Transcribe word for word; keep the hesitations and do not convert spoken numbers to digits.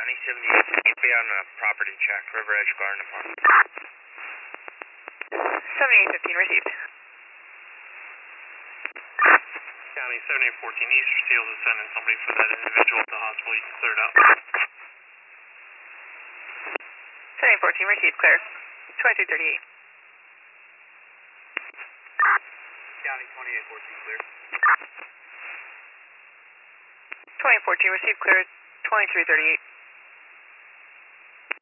County seventy-eight, be on a property check, River Edge Garden Apartment. seventy-eight fifteen received. County seventy-eight fourteen, Easter Seals is sending somebody for that individual at the hospital. You can clear it out. seventy-eight fourteen received, clear. twenty-three thirty-eight. County twenty-eight fourteen, clear. twenty fourteen received, clear. twenty-three thirty-eight.